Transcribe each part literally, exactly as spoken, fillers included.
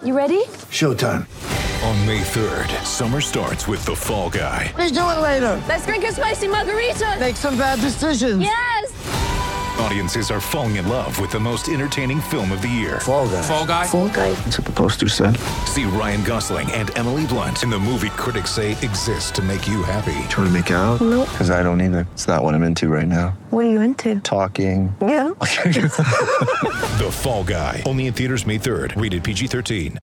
You ready? Showtime. On May third, summer starts with The Fall Guy. Let's do it later. Let's drink a spicy margarita. Make some bad decisions. Yes. Audiences are falling in love with the most entertaining film of the year. Fall Guy. Fall Guy. Fall Guy. That's what the poster said. See Ryan Gosling and Emily Blunt in the movie critics say exists to make you happy. Trying to make it out? Nope. Because I don't either. It's not what I'm into right now. What are you into? Talking. Yeah. The Fall Guy. Only in theaters May third. Rated P G thirteen.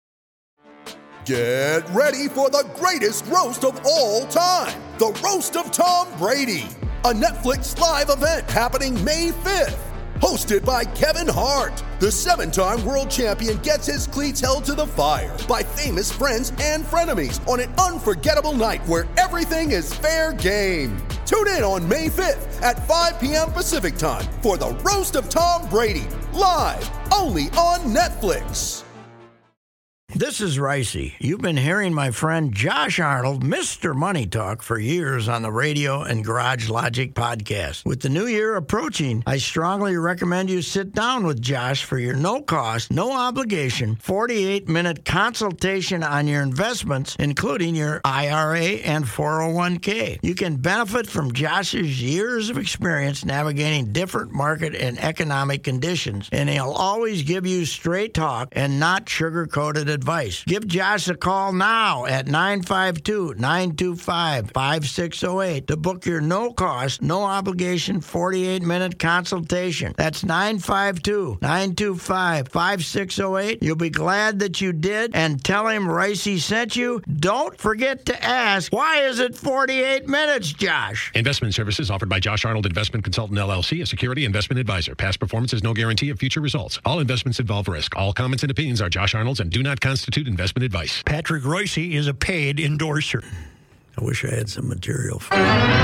Get ready for the greatest roast of all time. The Roast of Tom Brady. A Netflix live event happening May fifth. Hosted by Kevin Hart. The seven-time world champion gets his cleats held to the fire by famous friends and frenemies on an unforgettable night where everything is fair game. Tune in on May fifth at five p.m. Pacific time for the Roast of Tom Brady. Live only on Netflix. This is Ricey. You've been hearing my friend Josh Arnold, Mister Money Talk, for years on the radio and Garage Logic podcast. With the new year approaching, I strongly recommend you sit down with Josh for your no-cost, no-obligation, forty-eight minute consultation on your investments, including your I R A and four oh one k. You can benefit from Josh's years of experience navigating different market and economic conditions, and he'll always give you straight talk and not sugar-coated advice. Give Josh a call now at nine five two, nine two five, five six zero eight to book your no-cost, no-obligation forty-eight minute consultation. That's nine five two, nine two five, five six zero eight. You'll be glad that you did, and tell him Ricey sent you. Don't forget to ask, why is it forty-eight minutes, Josh? Investment services offered by Josh Arnold Investment Consultant, L L C, a security investment advisor. Past performance is no guarantee of future results. All investments involve risk. All comments and opinions are Josh Arnold's and do not constitute investment advice. Patrick Ricey is a paid endorser. I wish I had some material for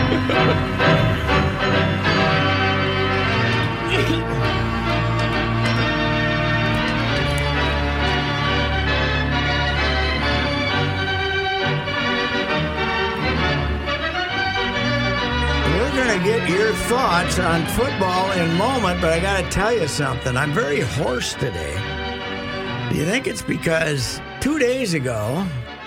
We're going to get your thoughts on football in a moment, but I got to tell you something. I'm very hoarse today. Do you think it's because two days ago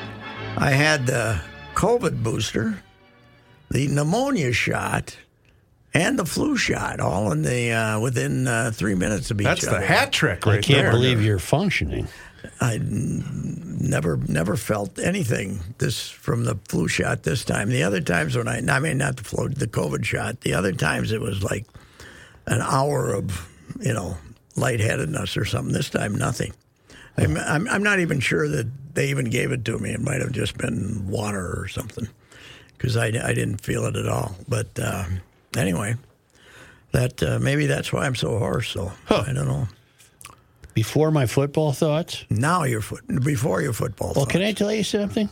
I had the COVID booster, the pneumonia shot, and the flu shot all in the uh, within uh, three minutes of each That's other? the hat trick right I can't there. believe you're functioning. I n- never never felt anything this from the flu shot this time. The other times when I, I mean, not the flu, the COVID shot. The other times it was like an hour of, you know, lightheadedness or something. This time, nothing. I'm, I'm, I'm not even sure that they even gave it to me. It might have just been water or something because I, I didn't feel it at all. But uh, anyway, that uh, maybe that's why I'm so hoarse. So huh. I don't know. Before my football thoughts? Now your foot before your football well, thoughts. Can I tell you something?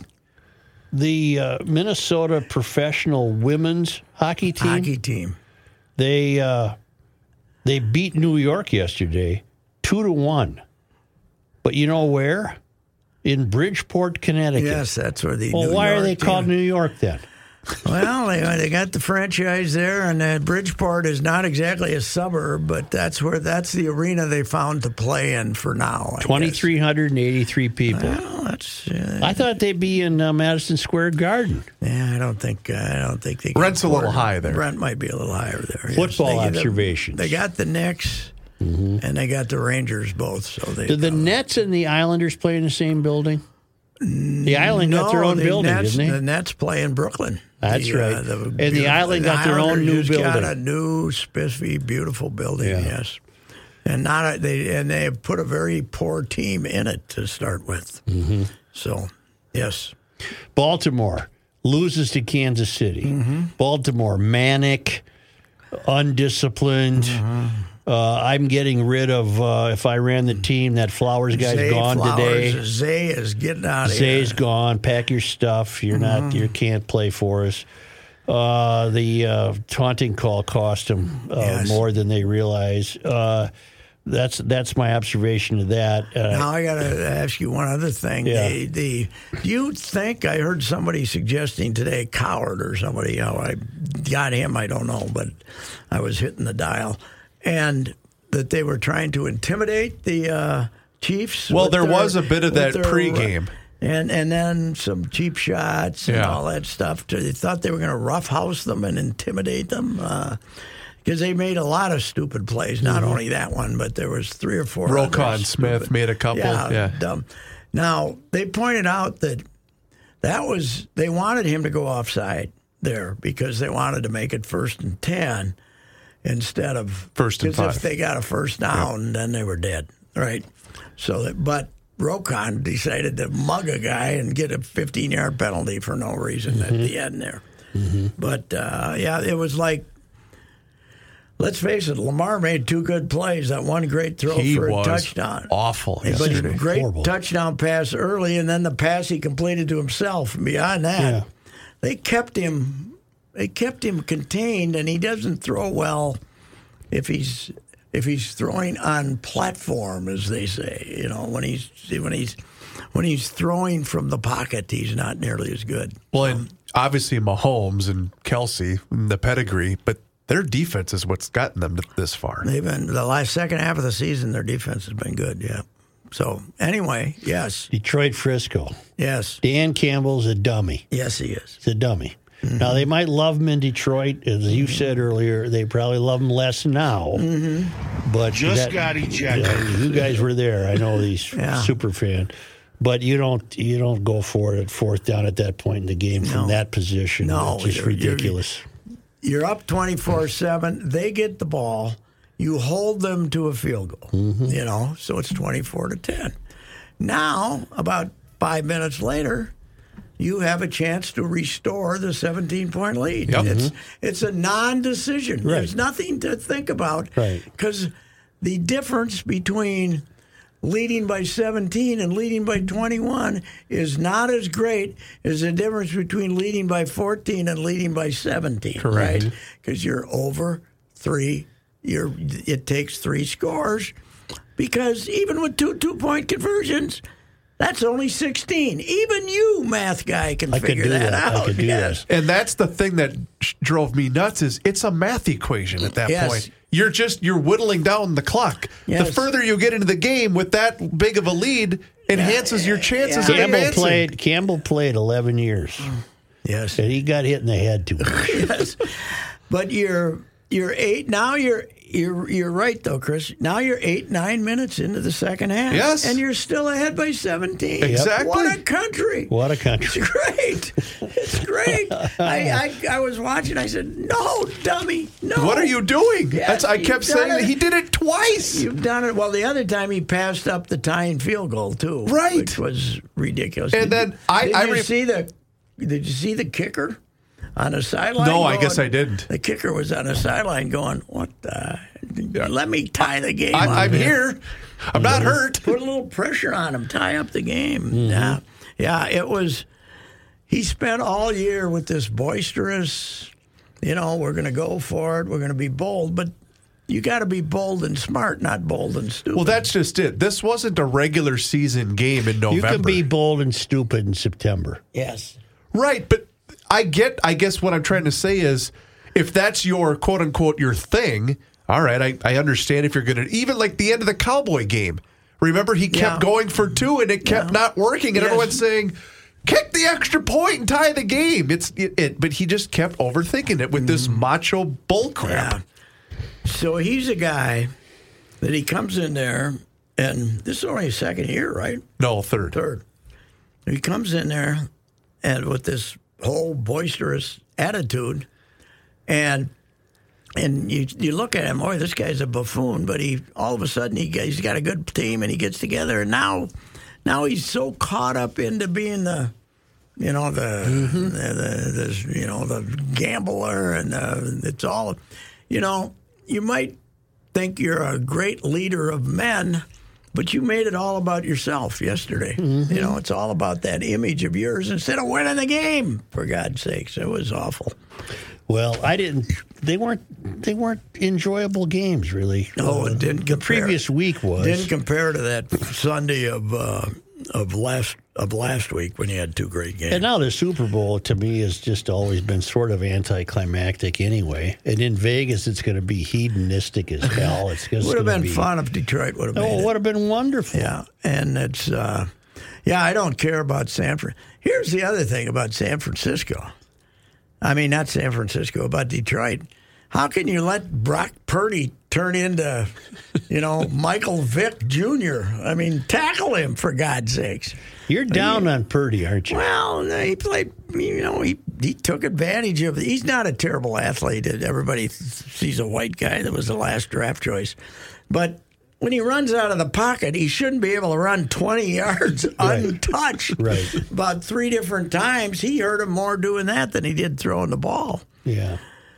The uh, Minnesota professional women's hockey team. Hockey team. They uh, they beat New York yesterday, two to one. But you know where? In Bridgeport, Connecticut. Yes, that's where the. Well, New why York are they team. called New York then? Well, they they got the franchise there, and uh, Bridgeport is not exactly a suburb, but that's where that's the arena they found to play in for now. twenty-three hundred eighty-three people. Well, that's. Uh, I thought they'd be in uh, Madison Square Garden. Yeah, I don't think uh, I don't think they. Rent's a little high there. Rent might be a little higher there. Yes. Football They- observations. They got the Knicks. Mm-hmm. And they got the Rangers both. So they. Did the uh, Nets and the Islanders play in the same building? The Island no, got their own the building, Nets, didn't they? The Nets play in Brooklyn. That's the, right. Uh, the and the Island got the their own Islanders new just building. Got a new, spiffy, beautiful building. Yeah. Yes, and not a, they and they have put a very poor team in it to start with. Mm-hmm. So, yes, Baltimore loses to Kansas City. Mm-hmm. Baltimore manic, undisciplined. Mm-hmm. Uh, I'm getting rid of, uh, if I ran the team, that Flowers guy's Zay gone Flowers, today. Zay is getting out of Zay's here. gone. Pack your stuff. You're Mm-hmm. not. You can't play for us. Uh, the uh, taunting call cost them uh, Yes. more than they realize. Uh, that's that's my observation of that. Uh, Now I got to ask you one other thing. Yeah. The, the do you think I heard somebody suggesting today, Coward or somebody? How I got him, I don't know, but I was hitting the dial, and that they were trying to intimidate the uh, Chiefs. Well, with there their- was a bit of with that their- pregame. And and then some cheap shots and Yeah. all that stuff. They thought they were going to roughhouse them and intimidate them because they made a lot of stupid plays. Not Mm-hmm. only that one, but there was three or four. Roquan others Smith stupid. made a couple. Yeah, Yeah. dumb. Now they pointed out that that was they wanted him to go offside there because they wanted to make it first and ten instead of First and 'cause five. If they got a first down, then they were dead, right? So, that, but Roquan decided to mug a guy and get a fifteen-yard penalty for no reason at the end there. But uh, yeah, it was like. Let's face it, Lamar made two good plays. That one great throw He for a was touchdown. awful But a yesterday. great Horrible. touchdown pass early, and then the pass he completed to himself. And beyond that, Yeah. they kept him. They kept him contained, and he doesn't throw well if he's if he's throwing on platform, as they say. You know, when he's when he's when he's throwing from the pocket, he's not nearly as good. Well, and obviously Mahomes and Kelsey, the pedigree, but their defense is what's gotten them this far. They've been the last second half of the season. Their defense has been good. Yeah. So anyway, yes, Detroit Frisco. yes, Dan Campbell's a dummy. yes, he is. He's a dummy. Now, they might love him in Detroit. As you said earlier, they probably love him less now. Mm-hmm. But Just that- got ejected. Yeah, you guys were there. I know these Yeah. super fan. But you don't you don't go for it at fourth down at that point in the game from No. that position. No, It's just you're- you're- ridiculous. You're up twenty-four seven. They get the ball. You hold them to a field goal, Mm-hmm. you know, so it's twenty-four to ten. Now, about five minutes later, you have a chance to restore the seventeen-point lead. Yep. It's it's a non-decision. Right. There's nothing to think about. Right. Because the difference between leading by seventeen and leading by twenty-one is not as great as the difference between leading by fourteen and leading by seventeen. Correct. Because you're over three. You're it takes three scores. Because even with two two-point conversions, that's only sixteen. Even you, math guy, can I could figure do that, that. I out. could do yes. And that's the thing that sh- drove me nuts is it's a math equation at that Yes. point. You're just you're whittling down the clock. The Yes. further you get into the game with that big of a lead enhances your chances of Campbell advancing. played Campbell played eleven years. Yes. And he got hit in the head too much. yes. But you're you're eight now. You're you're you're right though, Chris. Now you're eight nine minutes into the second half. Yes. and you're still ahead by seventeen. Exactly. What a country! What a country. It's great. It's great. I, I I was watching. I said, "No, dummy, no." What are you doing? Yes, That's I you've kept done saying it. he did it twice. You've done it. Well, the other time he passed up the tying field goal too, Right. Which was ridiculous. And Did then you, I- did I you re- see the did you see the kicker on the sideline? No, I going- guess I didn't. The kicker was on the sideline going, "What the? Let me tie the game. I'm, up I'm here. I'm not hurt. Put a little pressure on him. Tie up the game." Mm-hmm. Yeah, yeah. It was. He spent all year with this boisterous. You know, we're going to go for it. We're going to be bold, but you got to be bold and smart, not bold and stupid. Well, that's just it. This wasn't a regular season game in November. You can be bold and stupid in September. yes. Right, but I get, I guess what I'm trying to say is if that's your quote unquote your thing, all right, I, I understand if you're going to, even like the end of the Cowboy game. Remember, he kept Yeah. going for two and it kept Yeah. not working, and Yes. everyone's saying, kick the extra point and tie the game. It's it, it but he just kept overthinking it with this macho bull crap. Mm. Yeah. So he's a guy that he comes in there, and this is only his second year, right? No, third. Third. He comes in there and with this whole boisterous attitude, and and you you look at him, boy, this guy's a buffoon. But he all of a sudden he he's got a good team and he gets together, and now now he's so caught up into being the. You know the, Mm-hmm. the, the, the you know the gambler, and the, it's all, you know. You might think you're a great leader of men, but you made it all about yourself yesterday. Mm-hmm. You know, it's all about that image of yours instead of winning the game. For God's sakes, it was awful. Well, I didn't. They weren't. They weren't enjoyable games, really. No, it didn't The compare. previous week was. Didn't compare to that Sunday of uh, of last of last week when he had two great games. And now the Super Bowl, to me, has just always been sort of anticlimactic anyway. And in Vegas, it's going to be hedonistic as hell. It's just would have been be, fun if Detroit would have Oh, made it it. would have been wonderful. Yeah, and it's, uh, yeah, I don't care about San Fran. Here's the other thing about San Francisco. I mean, not San Francisco, about Detroit. How can you let Brock Purdy turn into, you know, Michael Vick Junior? I mean, tackle him, for God's sakes. You're down on Purdy, aren't you? Well, he played, you know, he, he took advantage of it. He's not a terrible athlete. Everybody sees a white guy that was the last draft choice. But when he runs out of the pocket, he shouldn't be able to run twenty yards Right. untouched. Right. About three different times, he hurt him more doing that than he did throwing the ball. Yeah.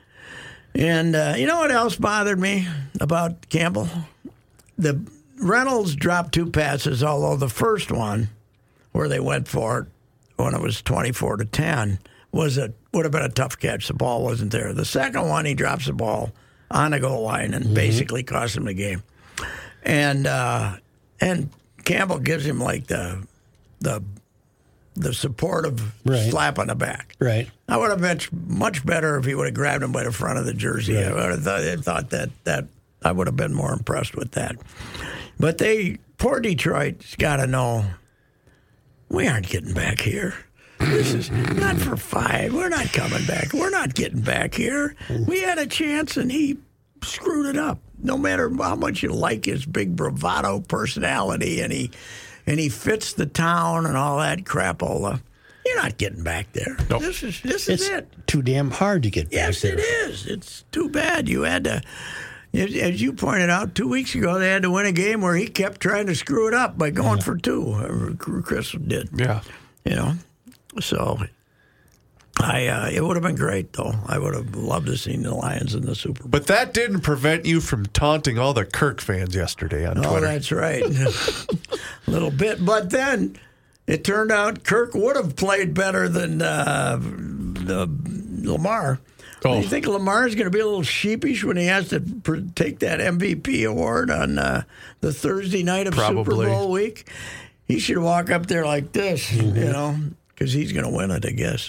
And uh, you know what else bothered me about Campbell? The Reynolds dropped two passes, although the first one, where they went for it when it was twenty-four to ten, was a would have been a tough catch. The ball wasn't there. The second one, he drops the ball on the goal line and mm-hmm. basically cost him the game. And uh, and Campbell gives him like the the the supportive right. slap on the back. Right. I would have been much better if he would have grabbed him by the front of the jersey. Right. I would have thought, I thought that that I would have been more impressed with that. But they poor Detroit's got to know we aren't getting back here. This is not for five. We're not coming back. We're not getting back here. We had a chance and he screwed it up. No matter how much you like his big bravado personality and he and he fits the town and all that crapola, you're not getting back there. Nope. This is this It's is it. too damn hard to get Yes, back there. it is. It's too bad. You had to, as you pointed out two weeks ago, they had to win a game where he kept trying to screw it up by going Yeah. for two. Chris did. Yeah. You know, so I uh, it would have been great, though. I would have loved to see the Lions in the Super Bowl. But that didn't prevent you from taunting all the Kirk fans yesterday on Oh, Twitter. that's right. A little bit. But then it turned out Kirk would have played better than uh, the Lamar. Oh. Do you think Lamar is going to be a little sheepish when he has to pr- take that M V P award on uh, the Thursday night of Probably. Super Bowl week? He should walk up there like this, Mm-hmm. you know, because he's going to win it, I guess.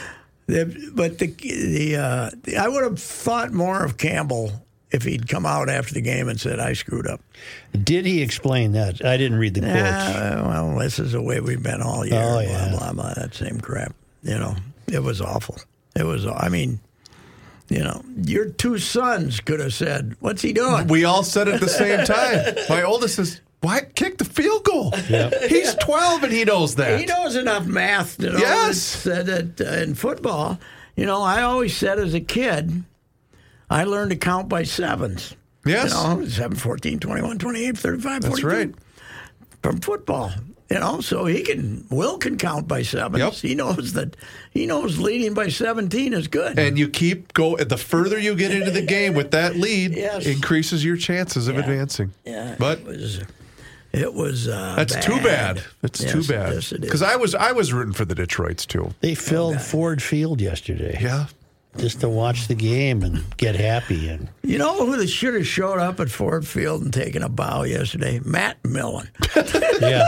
The, but the the, uh, the I would have thought more of Campbell if he'd come out after the game and said, I screwed up. Did he explain that? I didn't read the quotes. Uh, well, this is the way we've been all year. Oh, blah, yeah. blah, blah, that same crap. You know, it was awful. It was, I mean, you know, your two sons could have said, what's he doing? We all said it at the same time. My oldest says, why kick the field goal? Yep. He's twelve and he knows that. He knows enough math to know Yes. that, that uh, in football, you know, I always said as a kid, I learned to count by sevens. Yes. You know, seven, fourteen, twenty-one, twenty-eight, thirty-five, That's forty-two. right. From football. You know, so he can, Will can count by sevens. Yep. He knows that, he knows leading by seventeen is good. And you keep go. The further you get into the game with that lead, Yes. increases your chances of Yeah. advancing. Yeah, But it was, it was uh, that's too bad. That's Yes, too bad. Yes, it is. Because I was I was rooting for the Detroits too. They filled Ford Field yesterday Yeah. just to watch the game and get happy. And You know who should have showed up at Ford Field and taken a bow yesterday? Matt Millen. yeah,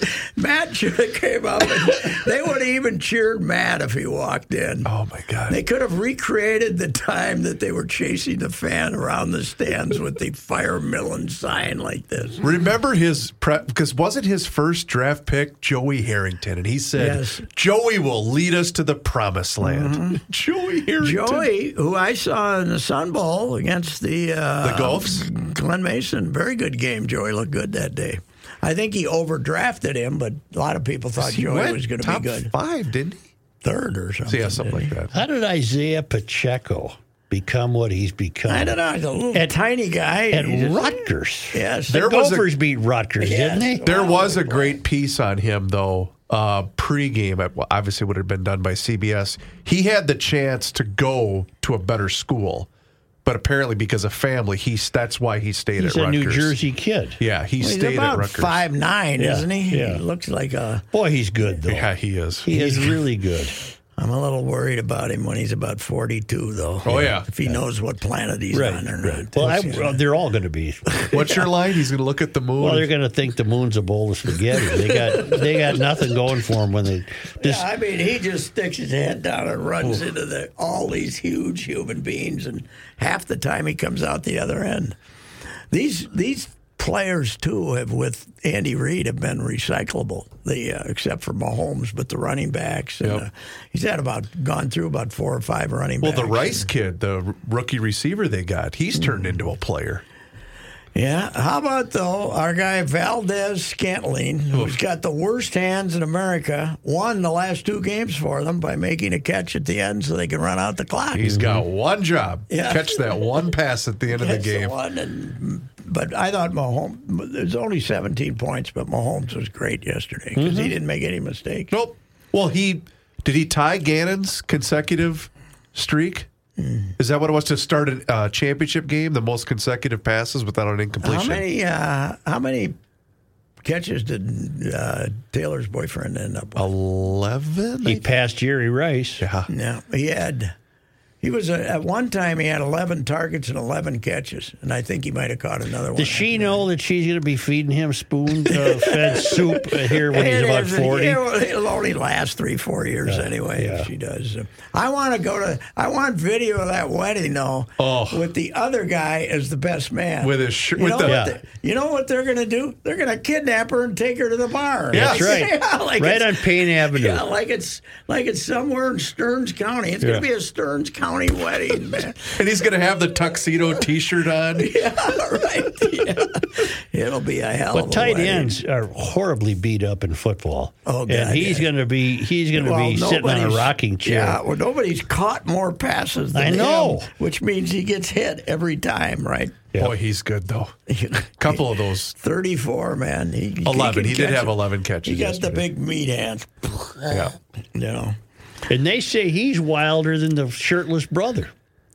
Matt should have came up and they would have even cheered Matt if he walked in. Oh my God. They could have recreated the time that they were chasing the fan around the stands with the Fire Millen sign like this. Remember his prep because wasn't his first draft pick Joey Harrington, and he said Yes. Joey will lead us to the promised land. Joey Harrington. Joey, who I saw in the Sun Bowl against the uh, The Gulfs? Glen Mason, very good game. Joey looked good that day. I think he overdrafted him, but a lot of people thought He Joey went was going to top be good. five, didn't he? Third or something. Yeah, something like didn't he? that. how did Isaiah Pacheco become what he's become? I don't know. He's a little At- tiny guy. At He just- Rutgers. Yes. The There was a- Gophers beat Rutgers, Yes. didn't they? There Wow. was a great piece on him, though, uh, pregame. It well, obviously would have been done by C B S. He had the chance to go to a better school, but apparently because of family, he's that's why he stayed He's at a Rutgers. New Jersey kid. Yeah, he Well, he's stayed at about Rutgers. five nine, Yeah, isn't he? yeah. He looks like a. Boy, he's good, though. Yeah, he is. He is really good. I'm a little worried about him when he's about forty-two, though. Oh, yeah. If he knows what planet he's Right, on or right. not. Well, I, well, they're all going to be. What's your line? He's going to look at the moon. Well, they're going to think the moon's a bowl of spaghetti. They got they got nothing going for them when they. Just, Yeah, I mean, he just sticks his head down and runs into the all these huge human beings, and half the time he comes out the other end. These these players too have with Andy Reid have been recyclable, the uh, except for Mahomes, but the running backs. And, Yep. uh, he's had about gone through about four or five running well, backs. the Rice kid, the r- rookie receiver they got, he's turned into a player. Yeah. How about, though, our guy Valdez Scantling, who's got the worst hands in America, won the last two games for them by making a catch at the end so they can run out the clock. He's got one job: Yeah. catch that one pass at the end of the That's the game. one, and, but I thought Mahomes, there's only seventeen points, but Mahomes was great yesterday because Mm-hmm. he didn't make any mistakes. Nope. Well, he did he tie Gannon's consecutive streak? Is that what it was to start a uh, championship game? The most consecutive passes without an incompletion. How many, uh, how many catches did uh, Taylor's boyfriend end up with? Eleven. he passed Jerry Rice. Yeah. No, he had. He was a, at one time he had eleven targets and eleven catches, and I think he might have caught another one. Does she after that. know that she's going to be feeding him spoon-fed soup here when he's It about isn't- forty? It'll, it'll only last three, four years anyway. yeah. If she does. I want to go to. I want video of that wedding though, Oh. with the other guy as the best man. With his shirt- You with know, the- what Yeah. they- you know what they're going to do? They're going to kidnap her and take her to the bar. Yeah. That's right. Yeah, like right it's- on Payne Avenue. Yeah, like it's like it's somewhere in Stearns County. It's Yeah. going to be a Stearns County wedding, man. And he's going to have the tuxedo T-shirt on. Yeah, right. Yeah. It'll be a hell of But a tight wedding. ends are horribly beat up in football. Oh, God, and he's yeah. going to be he's going to Well, be sitting on a nobody's- rocking chair. Yeah, well, nobody's caught more passes than I know. him, which means he gets hit every time, right? Yeah. Boy, he's good though. Couple of those. thirty-four, man. He, he eleven. can He did catch have it. eleven catches He got the yesterday. big meat hands. Yeah. You know, And they say he's wilder than the shirtless brother.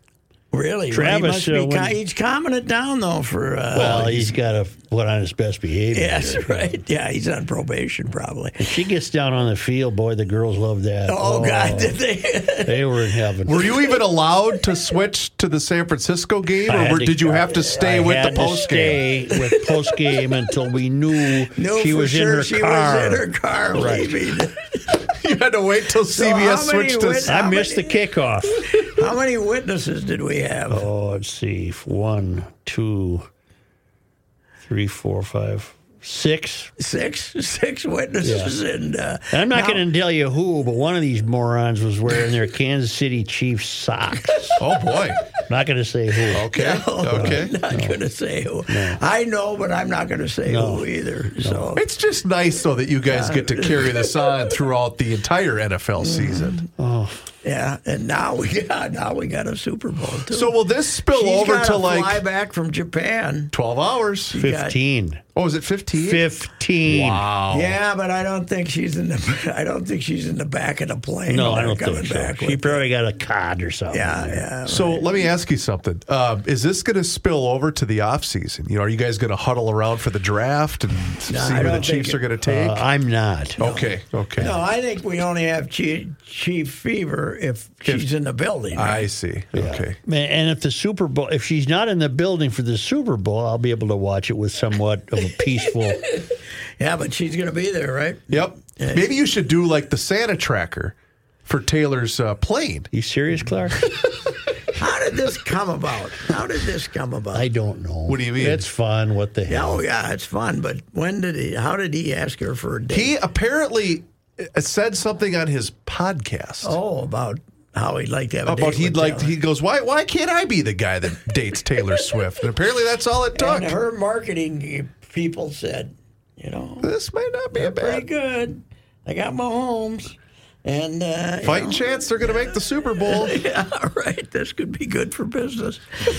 really. Travis, well, he uh, must be, when- ca- he's calming it down though for. Uh, Well, he's got to put on his best behavior. yes, right. Yeah, he's on probation probably. If she gets down on the field, boy, the girls love that. Oh, God, did they? They were in heaven. Were you even allowed to switch to the San Francisco game, I or had were, to- did you have to stay I with had the post to game? stay with post game until we knew No, she for was sure in her she car. was in her car Right. leaving. You had to wait till C B S how many switched to. wins- I How missed many- the kickoff. How many witnesses did we have? Oh, let's see. One, two, three, four, five, six. Six, six witnesses, and uh, And I'm not now- going to tell you who, but one of these morons was wearing their Kansas City Chiefs socks. Oh boy. Not going to say who. Okay. No, Okay. I'm not going to say who. I know, but I'm not going to say No. who either. So It's just nice though that you guys get to carry this on throughout the entire N F L season. yeah, and now we got now we got a Super Bowl too. So will this spill She's over got to to like fly back from Japan. twelve hours? fifteen. Oh, is it fifteen? fifteen. Wow. Yeah, but I don't think she's in the. I don't think she's in the back of the plane. No, when I they're don't coming think so. back She with- probably got a cod or something. Yeah, yeah. So let me ask you something. Um, is this going to spill over to the off season? You know, are you guys going to huddle around for the draft and see I who the don't Chiefs think are going to Uh, take? I'm not. okay. Okay. No, I think we only have chief, chief fever if she's in the building. I right? see. Okay. Man, and if the Super Bowl, if she's not in the building for the Super Bowl, I'll be able to watch it with somewhat of a peaceful. Yeah, but she's going to be there, right? Yep. Maybe you should do like the Santa tracker for Taylor's uh, plane. You serious, Clark? How did this come about? How did this come about? I don't know. What do you mean? It's fun. What the Yeah, hell? oh yeah, it's fun. But when did he? How did he ask her for a date? He apparently uh, said something on his podcast. oh, about how he'd like to have a About date he'd with like Taylor. he goes, why why can't I be the guy that dates Taylor Swift? And apparently that's all it took. And her marketing people said, you know, This might not be they're a pretty bad good. I got Mahomes, and uh, you fighting know, chance they're going to make the Super Bowl. Yeah, right. This could be good for business.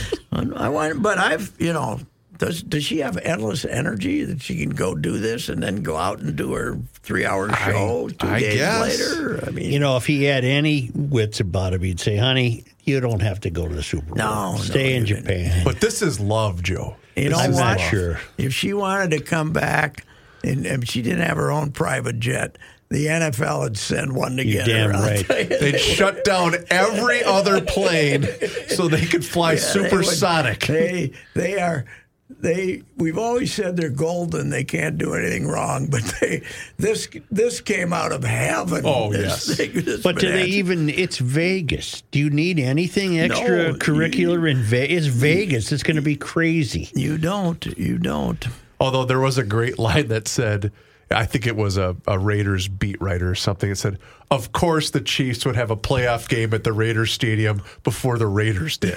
I want, but I've, you know, does does she have endless energy that she can go do this and then go out and do her three-hour show two I days guess. later? I mean, You know, if he had any wits about him, he'd say, "Honey, you don't have to go to the Super Bowl. No, no, Stay in you Japan." But this is love, Joe. you know I'm what? not sure. If she wanted to come back and, and she didn't have her own private jet, the N F L would send one You're together. damn I'll right. tell you. They'd shut down every other plane so they could fly Yeah, they would- supersonic. They they are they. We've always said they're golden. They can't do anything wrong. But they this this came out of heaven. Oh, this yes. thing, this But do they bonanza. even? It's Vegas. Do you need anything extra No, curricular in Vegas? It's Vegas. It's going to be crazy. You don't. You don't. Although there was a great line that said, I think it was a, a Raiders beat writer or something. It said, of course the Chiefs would have a playoff game at the Raiders Stadium before the Raiders did.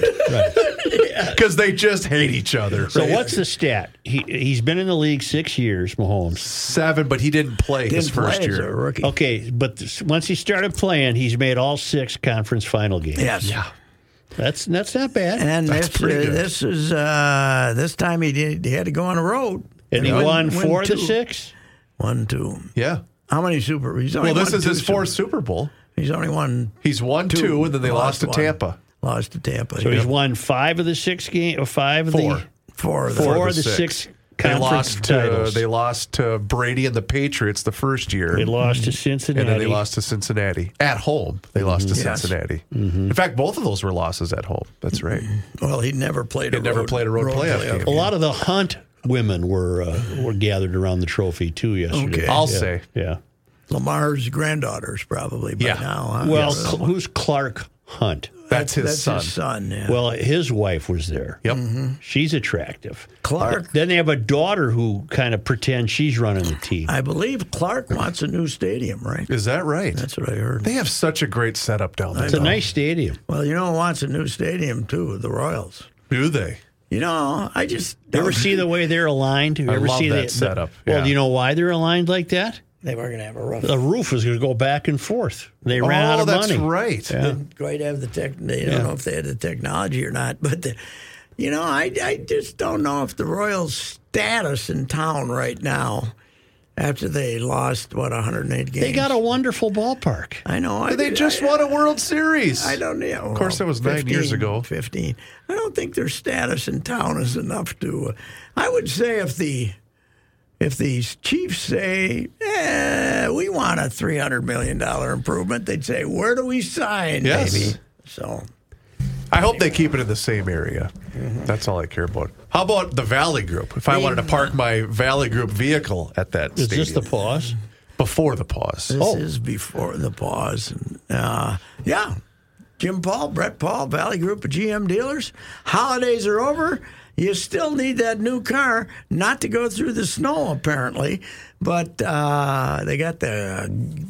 Because they just hate each other. So what's the stat? He he's been in the league six years, Mahomes. Seven, but he didn't play his Didn't first play as a year. rookie. Okay, but this, once he started playing, he's made all six conference final games. Yes. Yeah. That's that's not bad. And That's this, pretty uh, good. this is uh, this time he did. He had to go on the road. And he Win- won win four of the two. six. One, two. Yeah. How many Super? He's only Well, this won is two his fourth Super- Super Bowl. He's only won He's won two, two, and then they lost, to one. Tampa. Lost to Tampa. So yeah. he's won five of the six game, or five of Four. the four. Of the four Four of the six, They conference lost to titles. they lost to Brady and the Patriots the first year. They lost to Cincinnati. And then they lost to Cincinnati. At home, they lost to Yes. Cincinnati. In fact, both of those were losses at home. That's right. Well, he never played. He a never road, played a road playoff game. A lot of the Hunt women were uh, were gathered around the trophy too yesterday. Okay. I'll Yeah, say. yeah. Lamar's granddaughters probably by Yeah. now. Huh? Well, Yeah. Cl- who's Clark Hunt? That's his that's son. his son. Yeah. Well, his wife was there. Yep. She's attractive. Clark. Then they have a daughter who kind of pretends she's running the team. I believe Clark wants a new stadium, right? Is that right? That's what I heard. They have such a great setup down there. It's a nice stadium. Well, you know who wants a new stadium too? The Royals. Do they? You know, I just You ever don't- see the way they're aligned? You I ever love see that the, the- setup, Well, yeah. do you know why they're aligned like that? they were going to have a rough. The roof was going to go back and forth. They ran oh, out of that's money. right. Yeah. Didn't quite have the tech. They Yeah. don't know if they had the technology or not, but the, you know, I I just don't know if the Royals' status in town right now, after they lost what one hundred eight games. They got a wonderful ballpark. I know. I They did- just I, won a World Series. I don't know. Of course, that was nine years ago. Fifteen. I don't think their status in town is enough to. Uh, I would say if the if the Chiefs say, eh, we want a three hundred million dollar improvement, they'd say, where do we sign, Yes. baby? So. I hope they keep it in the same area. That's all I care about. How about the Valley Group? If I wanted to park my Valley Group vehicle at that Is stadium. this the pause? Before the pause. This Oh. is before the pause. And, uh, yeah. Jim Paul, Brett Paul, Valley Group of G M dealers. Holidays are over. You still need that new car, not to go through the snow, apparently. But uh, they got the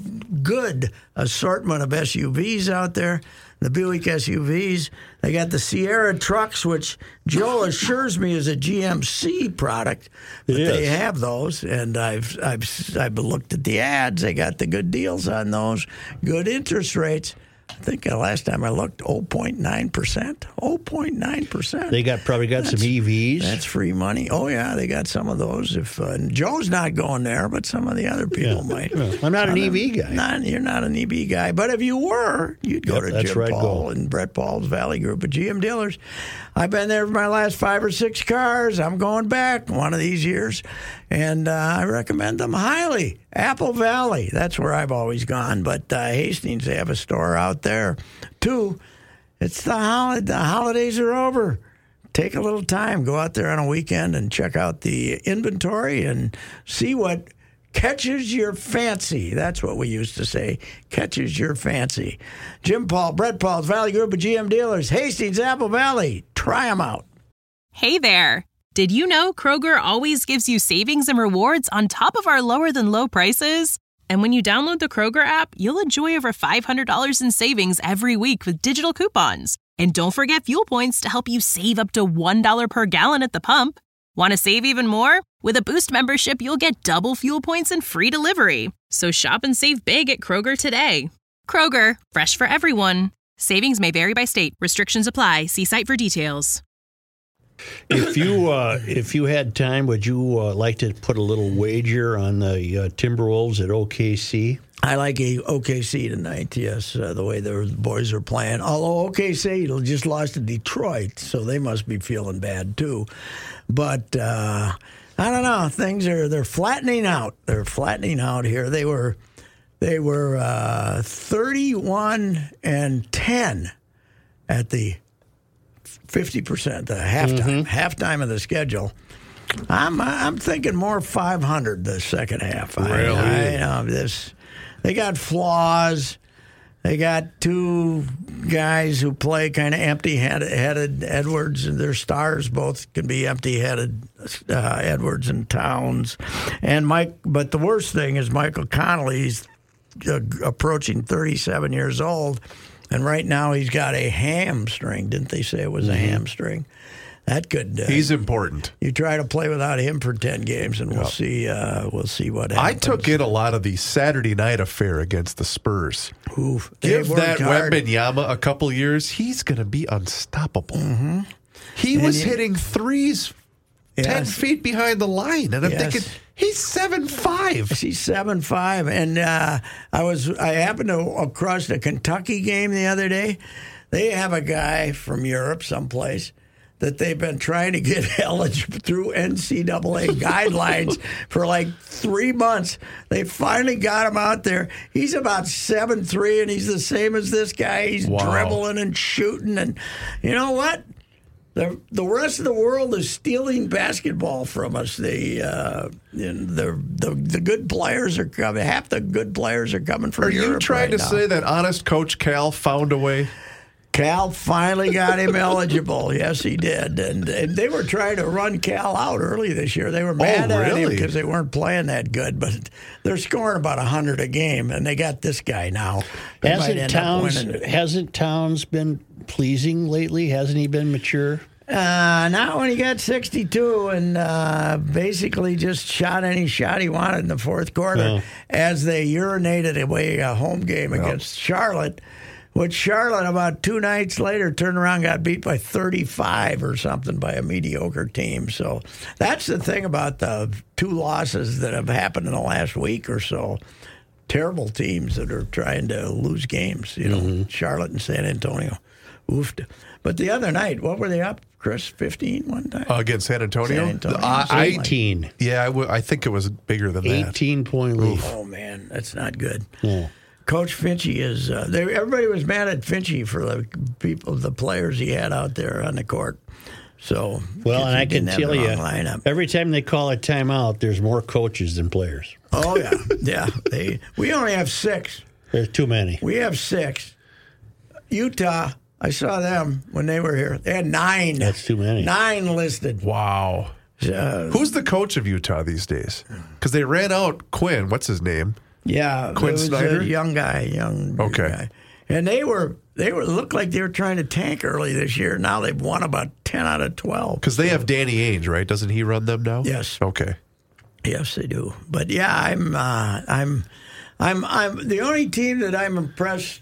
good assortment of S U Vs out there, the Buick S U Vs. They got the Sierra trucks, which Joe assures me is a G M C product. But It they is. have those, and I've, I've, I've looked at the ads. They got the good deals on those, good interest rates. I think the last time I looked, zero point nine percent. zero point nine percent. They got probably got some E Vs. That's free money. Oh, yeah, they got some of those. If uh, Joe's not going there, but some of the other people Yeah. might. Yeah. I'm not an E V guy. Not, you're not an E V guy. But if you were, you'd go Yep, to that's Jim where I'd Paul go. and Brett Paul's Valley Group of G M dealers. I've been there for my last five or six cars. I'm going back one of these years. And uh, I recommend them highly. Apple Valley, that's where I've always gone. But uh, Hastings, they have a store out there. Two, it's the, hol- the holidays are over. Take a little time. Go out there on a weekend and check out the inventory and see what catches your fancy. That's what we used to say. Catches your fancy. Jim Paul, Brett Paul's Valley Group of G M dealers. Hastings, Apple Valley. Try them out. Hey there. Did you know Kroger always gives you savings and rewards on top of our lower than low prices? And when you download the Kroger app, you'll enjoy over five hundred dollars in savings every week with digital coupons. And don't forget fuel points to help you save up to one dollar per gallon at the pump. Want to save even more? With a Boost membership, you'll get double fuel points and free delivery. So shop and save big at Kroger today. Kroger, fresh for everyone. Savings may vary by state. Restrictions apply. See site for details. If you uh, if you had time, would you uh, like to put a little wager on the uh, Timberwolves at O K C? I like a O K C tonight, yes, uh, the way the boys are playing. Although O K C just lost to Detroit, so they must be feeling bad too. But uh, I don't know. Things are they're flattening out. They're flattening out here. They were They were uh, thirty-one and ten at the fifty percent, the halftime, Mm-hmm. halftime of the schedule. I'm I'm thinking more five hundred the second half. Really? I, I know this. They got flaws. They got two guys who play kind of empty-headed. Edwards and their stars both can be empty-headed. Uh, Edwards and Towns, and Mike. But the worst thing is Michael Connolly's uh, approaching thirty-seven years old, and right now he's got a hamstring. Didn't they say it was a hamstring? That could. Uh, He's important. You try to play without him for ten games, and we'll Yep. see. Uh, we'll see what I happens. took in a lot of the Saturday night affair against the Spurs. Oof, they Give worked that hard. Wembanyama a couple years, he's going to be unstoppable. Mm-hmm. He And was you- hitting threes ten Yes. feet behind the line, and I'm Yes. thinking he's seven five. He's seven five, and uh, I was I happened to across the Kentucky game the other day. They have a guy from Europe, someplace, that they've been trying to get eligible through N C double A guidelines for like three months. They finally got him out there. He's about seven three, and he's the same as this guy. He's Wow. dribbling and shooting, and you know what? The the rest of the world is stealing basketball from us. The uh, and the, the the good players are coming. Half the good players are coming from Are Europe you trying right to now. say that honest Coach Cal found a way? Cal finally got him eligible. Yes, he did. And, and they were trying to run Cal out early this year. They were mad at him really? because they weren't playing that good. But they're scoring about one hundred a game, and they got this guy now. They might Hasn't end up Towns winning. hasn't Towns been pleasing lately? Hasn't he been mature? Uh, not when he got sixty-two and uh, basically just shot any shot he wanted in the fourth quarter Oh. as they urinated away a home game against Charlotte, which Charlotte about two nights later turned around and got beat by thirty-five or something by a mediocre team. So that's the thing about the two losses that have happened in the last week or so. Terrible teams that are trying to lose games, you know, Mm-hmm. Charlotte and San Antonio. Oofed. But the other night, what were they up, Chris? fifteen one time? Uh, against San Antonio? San Antonio. I, I, eighteen. yeah, I, w- I think it was bigger than that. eighteen point lead. Oh, man, that's not good. Yeah. Coach Finchie is. Uh, they, everybody was mad at Finchie for the people, the players he had out there on the court. So, Well, and he I can didn't have tell the you, wrong lineup. every time they call a timeout, there's more coaches than players. Oh yeah, yeah. They. We only have six. There's too many. We have six. Utah. I saw them when they were here. They had nine. That's too many. Nine listed. Wow. Uh, Who's the coach of Utah these days? Because they ran out Quinn. What's his name? Yeah, Quinn it was Snyder? a young guy, young Okay. guy. And they were they were looked like they were trying to tank early this year. Now they've won about ten out of twelve. Because they have Danny Ainge, right? Doesn't he run them now? Yes. Okay. Yes, they do. But yeah, I'm uh, I'm I'm I'm the only team that I'm impressed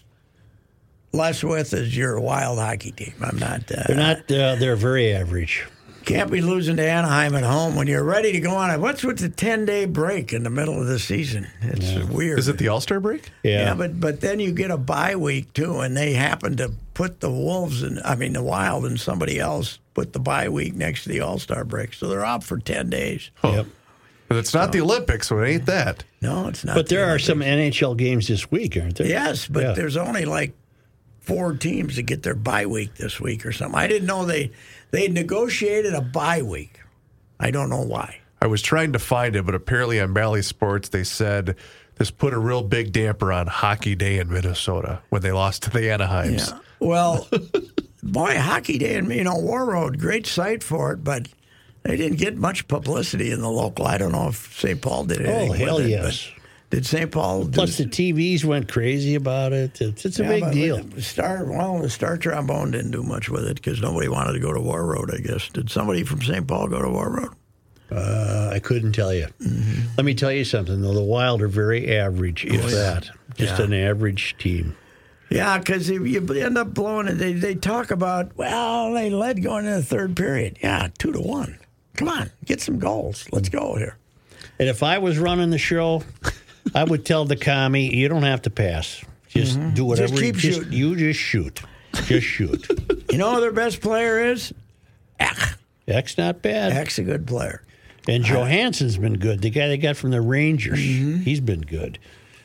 less with is your Wild hockey team. I'm not. Uh, They're not. Uh, they're very average. Can't be losing to Anaheim at home when you're ready to go on. What's with the ten day break in the middle of the season? It's weird. Is it the All Star break? Yeah. Yeah, but but then you get a bye week too, and they happen to put the Wolves and I mean the Wild and somebody else put the bye week next to the All Star break, so they're out for ten days. Yep. But it's not the Olympics, so it ain't that. No, it's not. But there the are Olympics. some N H L games this week, aren't there? Yes, but Yeah. there's only like four teams that get their bye week this week or something. I didn't know they they negotiated a bye week. I don't know why. I was trying to find it, but apparently on Bally Sports they said this put a real big damper on Hockey Day in Minnesota when they lost to the Anaheims. Yeah. Well, boy, Hockey Day and you know War Road, great site for it, but they didn't get much publicity in the local. I don't know if Saint Paul did anything. Oh, hell with it, yes. but did Saint Paul? Plus, do, the T Vs went crazy about it. It's, it's a yeah, big but deal. the Star, well, the Star Trombone didn't do much with it because nobody wanted to go to War Road. I guess. Did somebody from Saint Paul go to War Road? Uh, I couldn't tell you. Mm-hmm. Let me tell you something, though. The Wild are very average, if Oh, yeah. that. Just Yeah. an average team. Yeah, because you end up blowing it. They, they talk about, well, they led going into the third period. Yeah, two to one. Come on, get some goals. Let's go here. And if I was running the show, I would tell the commie, you don't have to pass. Just do whatever. Just keep you, just, shooting. you just shoot. Just shoot. You know who their best player is? Eck. Eck's not bad. Eck's a good player. And Johansson's been good. The guy they got from the Rangers, he's been good.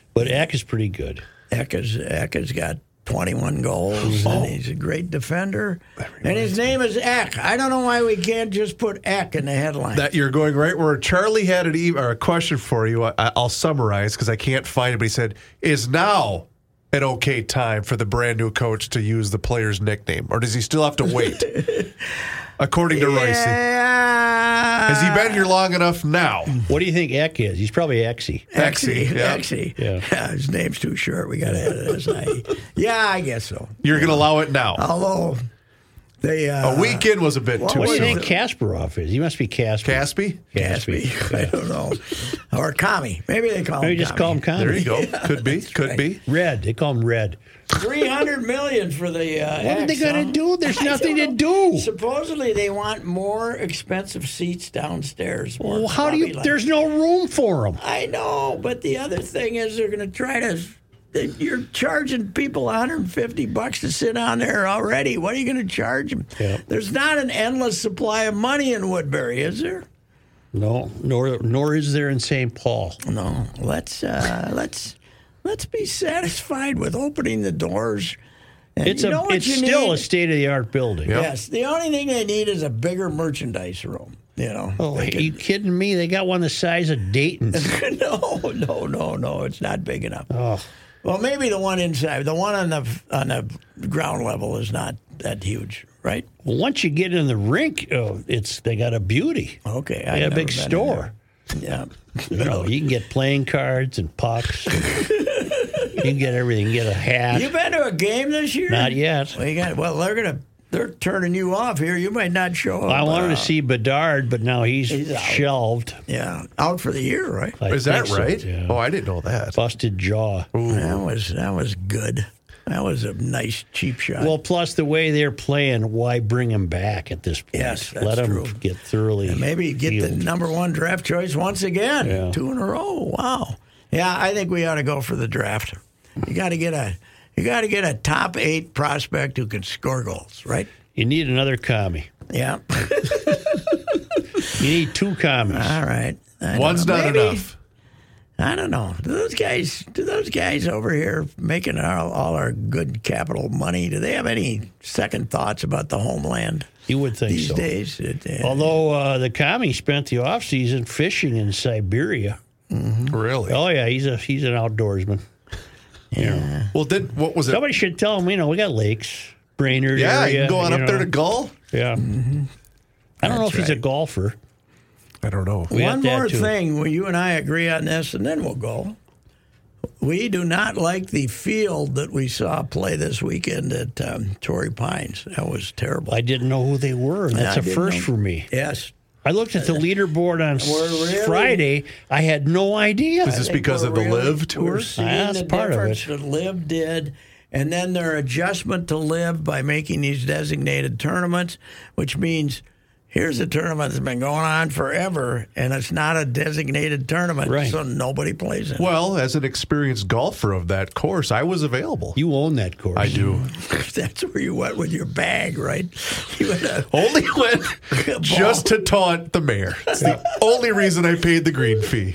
But Eck is pretty good. Eck, is, Eck has got twenty-one goals, Oh. and he's a great defender. And his name is Eck. I don't know why we can't just put Eck in the headline. That you're going right where Charlie had an e- or a question for you. I, I'll summarize because I can't find it. But he said, "Is now an okay time for the brand new coach to use the player's nickname, or does he still have to wait?" According to Ricey, yeah. has he been here long enough now? What do you think Eck is? He's probably Exy. Exy, yeah. Exy. Yeah. Yeah, his name's too short. We got to add it as I. Yeah, I guess so. You're going to allow it now. Although they uh, A weekend was a bit what too What do you soon. think Kasparov is? He must be Casper. Caspi? Caspi. I don't know. Or Kami. Maybe they call Maybe him just call him Kami. There you go. Could be. Could be. Red. They call him Red. Three hundred million for the. Uh, What are they X, going to huh? do? There's I nothing to don't do. know. Supposedly they want more expensive seats downstairs. More, Well, how do you? probably like- There's no room for them. I know, but the other thing is they're going to try to. You're charging people one hundred fifty bucks to sit down there already. What are you going to charge them? Yeah. There's not an endless supply of money in Woodbury, is there? No, nor nor is there in Saint Paul. No. Let's uh, let's let's be satisfied with opening the doors. And It's you a know what it's you still need? a state of the art building. Yes. The only thing they need is a bigger merchandise room. You know. Oh, They are you kidding me? They got one the size of Dayton's. could- no, no, no, no. It's not big enough. Oh, Well, maybe the one inside, the one on the on the ground level is not that huge, right? well, once you get in the rink, oh, it's they got a beauty. Okay, They got a big store. Yeah, You know, you can get playing cards and pucks. You can get everything. You can get a hat. you been to a game this year? Not yet. Well, you got. Well, they're gonna they're turning you off here. You might not show up. I wanted uh, to see Bedard, but now he's, He's out. shelved. Yeah, out for the year, right? I Is that think so, right? yeah. Oh, I didn't know that. Busted jaw. That was that was good. That was a nice cheap shot. Well, plus the way they're playing, why bring him back at this point? Yes, that's Let him true. get thoroughly. And maybe get the healed. number one draft choice once again, Yeah. two in a row. Wow. Yeah, I think we ought to go for the draft. You got to get a you got to get a top eight prospect who can score goals, right? You need another commie. Yeah. You need two commies. All right. I don't One's know. not Maybe- enough. I don't know. Do those guys? Do those guys over here making all, all our good capital money? Do they have any second thoughts about the homeland You would think these so. days? It, uh, Although uh, the commie spent the off season fishing in Siberia. Really? Oh yeah, he's a he's an outdoorsman. yeah. Well, then what was it? Somebody should tell him. You know, we got lakes, Brainerd yeah, area. you can go on up know. there to Gull. Yeah. I don't know That's if he's a right. golfer. I don't know. We One got that, more too. thing, well, you and I agree on this, and then we'll go. We do not like the field that we saw play this weekend at um, Torrey Pines. That was terrible. I didn't know who they were, and that's I a didn't first know. for me. Yes. I looked at the leaderboard on We're really- Friday. I had no idea. Is this I think because we're of the really- Live We're tour? seeing That's the part of difference it. that Live did, and then their adjustment to Live by making these designated tournaments, which means here's a tournament that's been going on forever, and it's not a designated tournament, Right. so nobody plays it. Well, as an experienced golfer of that course, I was available. You own that course. I do. That's where you went with your bag, right? You had a, Only went Ball. just to taunt the mayor. It's the only reason I paid the green fee.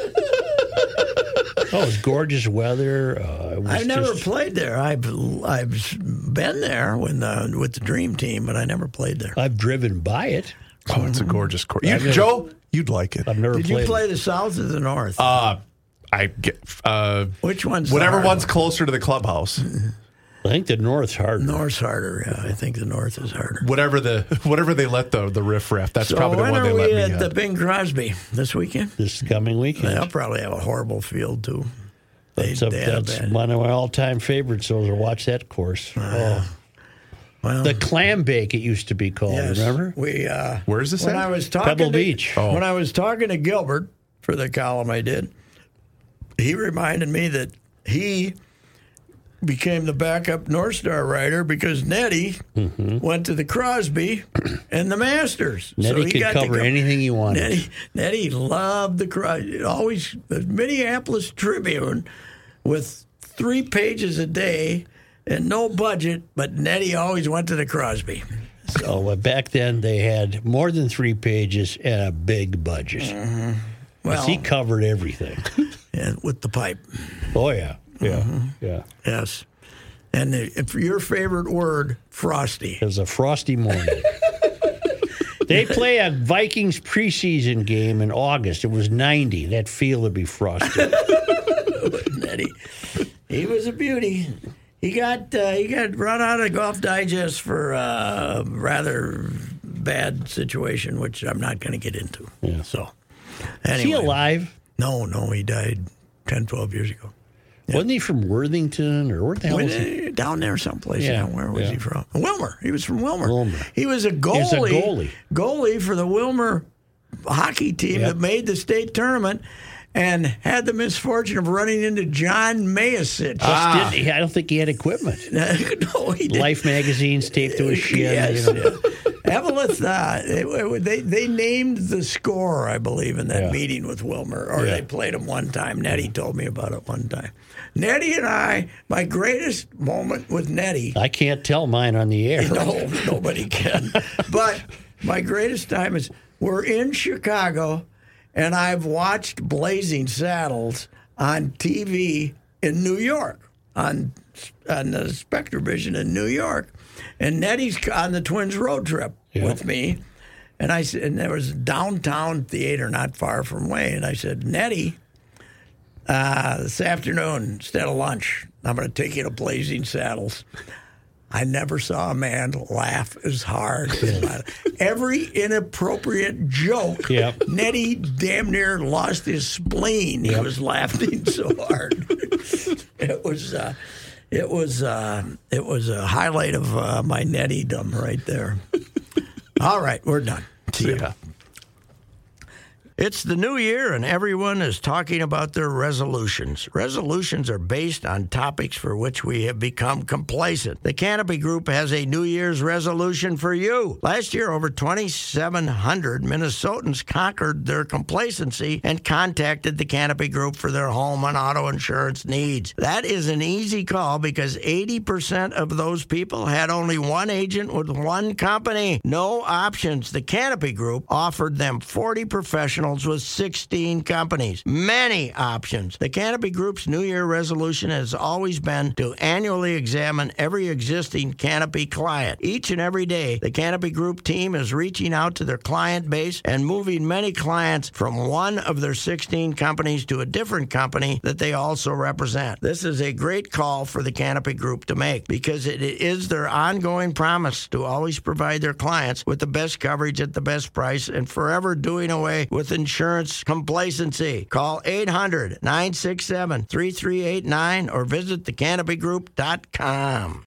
Oh, it was gorgeous weather. Uh, it was I've never just- played there. I've I've been there when the, with the Dream Team, but I never played there. I've driven by it. Oh, it's a gorgeous course. You, I've never- Joe, you'd like it. I've never Did played. you play the South or the North? Uh, I get uh, Which one's the whatever hard one's one? closer to the clubhouse. I think the North's harder. North's harder. Yeah, I think the North is harder. Whatever the whatever they let the the riff raff. That's So probably the when one are they we let me at at. the Bing Crosby this weekend? This coming weekend. They'll probably have a horrible field too. They, That's, a, they had a that's bad- one of my all-time favorites. So to watch that course. oh. well, The clam bake it used to be called. yes, Remember? we uh, Where is this when at? I was talking Pebble to, Beach. Oh. When I was talking to Gilbert for the column I did, he reminded me that he became the backup North Star writer because Nettie went to the Crosby and the Masters. Nettie he could got to cover go- anything he wanted. Nettie, Nettie loved the Crosby. Always the Minneapolis Tribune with three pages a day and no budget, but Nettie always went to the Crosby. So uh, back then they had more than three pages and a big budget. Well, he covered everything. And with the pipe. Oh, yeah. Yeah. Mm-hmm. Yeah. Yes. And the, for your favorite word, frosty. It was a frosty morning. They play a Vikings preseason game in August. It was ninety. That field would be frosty. Nettie. He was a beauty. He got uh, he got run out of Golf Digest for a rather bad situation, which I'm not going to get into. Yeah. So, anyway. Is he alive? No, no, he died ten, twelve years ago. Yeah. Wasn't he from Worthington or where the hell was he? Down there someplace. Yeah. You know, where was yeah. he from? Wilmer. He was from Wilmer. Wilmer. He was a goalie. He was a goalie. Goalie for the Wilmer hockey team yep. that made the state tournament and had the misfortune of running into John Mayasich. Ah. Didn't, I don't think he had equipment. No, he didn't. Life magazines taped to his shin. Yes, you know. yeah. Evelyn, uh, they they named the score, I believe, in that yeah. meeting with Wilmer, or yeah. they played him one time. Nettie told me about it one time. Nettie and I, my greatest moment with Nettie. I can't tell mine on the air. No, nobody can. But my greatest time is we're in Chicago, and I've watched Blazing Saddles on T V in New York, on on the Spectrovision in New York. And Nettie's on the Twins road trip yep. with me. And I said, and there was a downtown theater not far from Way. And I said, Nettie, uh, this afternoon, instead of lunch, I'm going to take you to Blazing Saddles. I never saw a man laugh as hard as my every inappropriate joke. Yep. Nettie damn near lost his spleen. Yep. He was laughing so hard. It was uh, it was uh, it was a highlight of uh, my Nettie-dom right there. All right, we're done. See ya. Yeah. It's the new year, and everyone is talking about their resolutions. Resolutions are based on topics for which we have become complacent. The Canopy Group has a New Year's resolution for you. Last year, over twenty-seven hundred Minnesotans conquered their complacency and contacted the Canopy Group for their home and auto insurance needs. That is an easy call because eighty percent of those people had only one agent with one company. No options. The Canopy Group offered them forty professionals with sixteen companies. Many options. The Canopy Group's New Year resolution has always been to annually examine every existing Canopy client. Each and every day, the Canopy Group team is reaching out to their client base and moving many clients from one of their sixteen companies to a different company that they also represent. This is a great call for the Canopy Group to make because it is their ongoing promise to always provide their clients with the best coverage at the best price and forever doing away with insurance complacency. Call eight hundred, nine six seven, three three eight nine or visit the canopy group dot com.